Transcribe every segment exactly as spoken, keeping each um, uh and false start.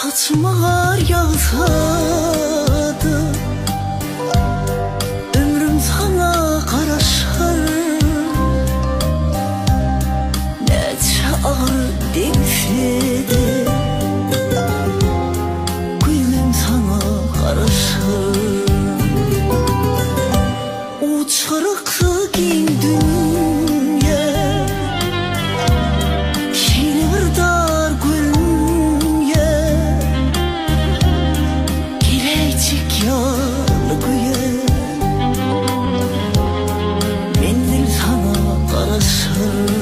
Saçıma kar yağsadı ömrüm sana karaşır. Neçe ağır devşedi gülüm sana karaşır. Uçarıklı giyin dünya şiiri vırdar gülünye gelecek yalıgıya mendil sana karaşır.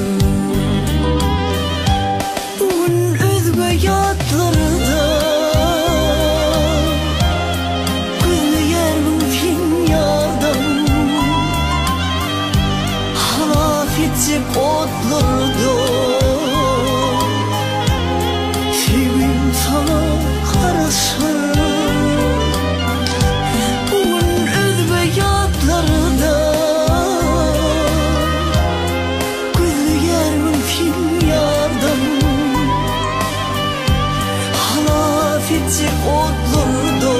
Un özgü yatlarda gülü yermin fin yardım halafetçi otlardı sevim sana karaşır. Un özgü yatlarda gülü yermin fin yardım halafetçi otlardı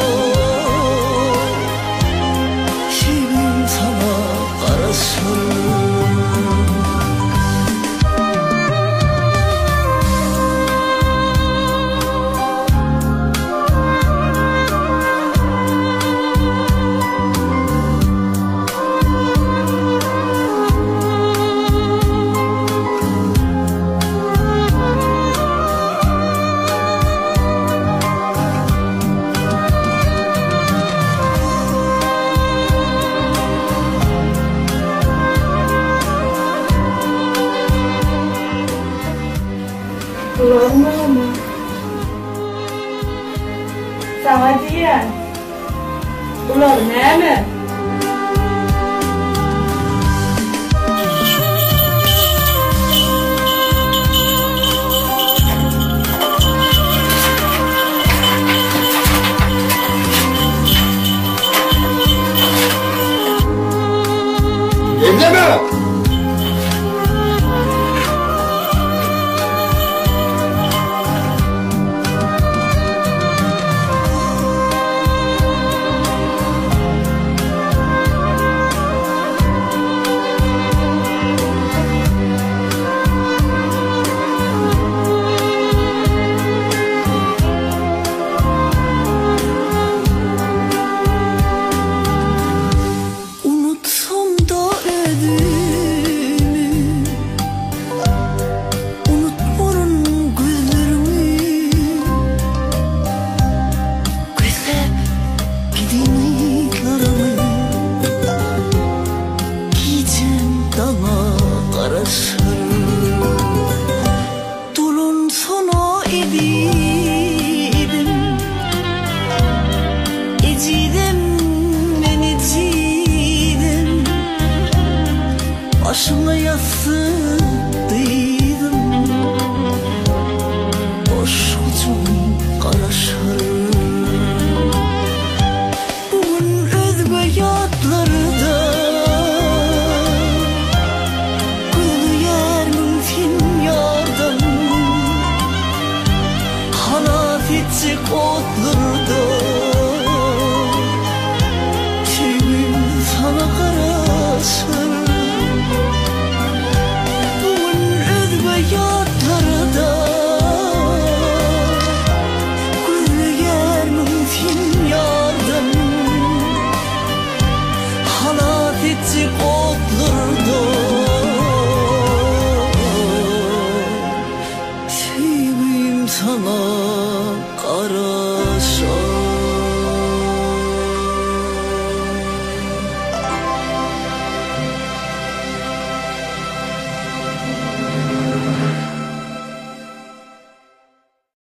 sevim sana karaşır. Ulan mama, sana diyen, ulan ne mi? Evleme! Unutsam da ödümü, unutmarım gözlerimi. Gözlep gidinliklerimi, giyeceğim dana karaşır. Dolun sana edidim, ecidem ben ecidem. Başıma yassıdıydım, boş ucum karaşır. Bugün özgü yatlarda gülü yermin fin yardım halafetçi otlarda sevim sana karaşır. Bugün özgü yatlarda gülü yermin fin yardım halafetçi otlarda sevim sana karaşır.